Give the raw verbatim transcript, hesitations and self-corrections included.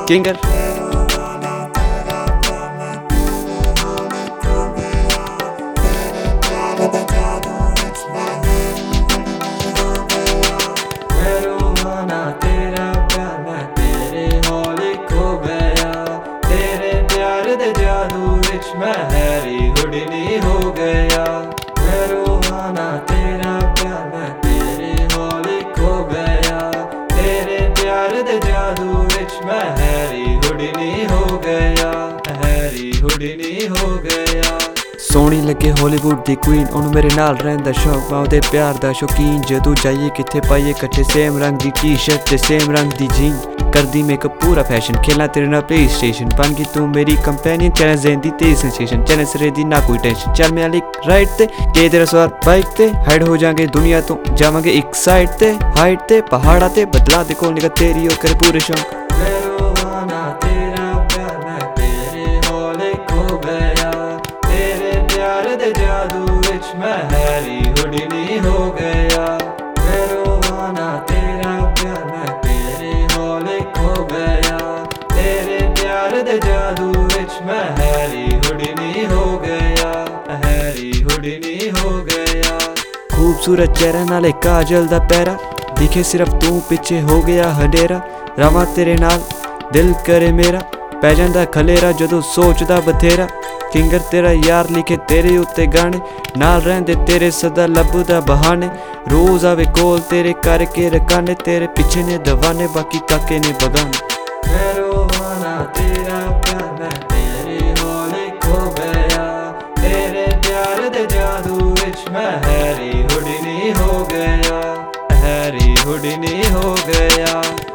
किंगर तेरा प्यार मैं तेरे हौले खो गया, तेरे प्यार दे जादू विच मैं हैरी हुडनी हो गया। मैं रोहाना तेरा प्यार मैं तेरे हौले खो गया, तेरे प्यार दे जादू विच मैं हैरी हुडनी हो गया, हैरी हुडनी हो गया। सोहनी लगे हॉलीवुड दी क्वीन, ओनू मेरे नाल रहिंदा शौक, मैं ओहदे प्यार दा शौकीन। जदों जाइए किथे पाइए कट्ठे सेम रंग दी टी शर्ट ते सेम रंग दी जीन, करदी मेकअप पूरा फैशन, खेलना तेरे नाल प्ले स्टेशन। बन गई तू मेरी कंपेनियन, चैलेंज देंदी तेरी सेंसेशन, चैलेंज सिरे दी ना कोई टेंशन। चल मेरे लिक राइट ते के तेरा सवार बाइक ते, हाइड हो जाएंगे दुनिया तो जावांगे एक साइड ते, हाइट ते पहाड़ा ते बदला दे कोल निका तेरी ओ करे पूरे शौक। जादू विच मैं हैरी हुडनी हो गया, मैं रोहाना तेरा प्यार मैं तेरे हौले खो गया, तेरे प्यार दे जादू विच मैं हैरी हुडनी हो गया, हैरी हुडनी हो गया। खूबसूरत चेहरा नाले काजल दा पैरा, दिखे सिर्फ तू पिछे हो गया हडेरा। रवां तेरे नाल दिल करे मेरा, पै जांदा खलेरा जदों सोचदा बथेरा। किंगर तेरा यार लिखे तेरे उत्ते गाने, नाल रहिंदे तेरे सदा लभदा बहाने। रोज आवे कोल तेरे करके रकाने, तेरे पिछे ने दवाने बाकी काके ने बगाने। मैं रोहाना तेरा प्यार मैं तेरे हौले खो गया, तेरे प्यार दे जादू विच मैं हैरी हुडनी हो गया, हैरी हुडनी हो गया।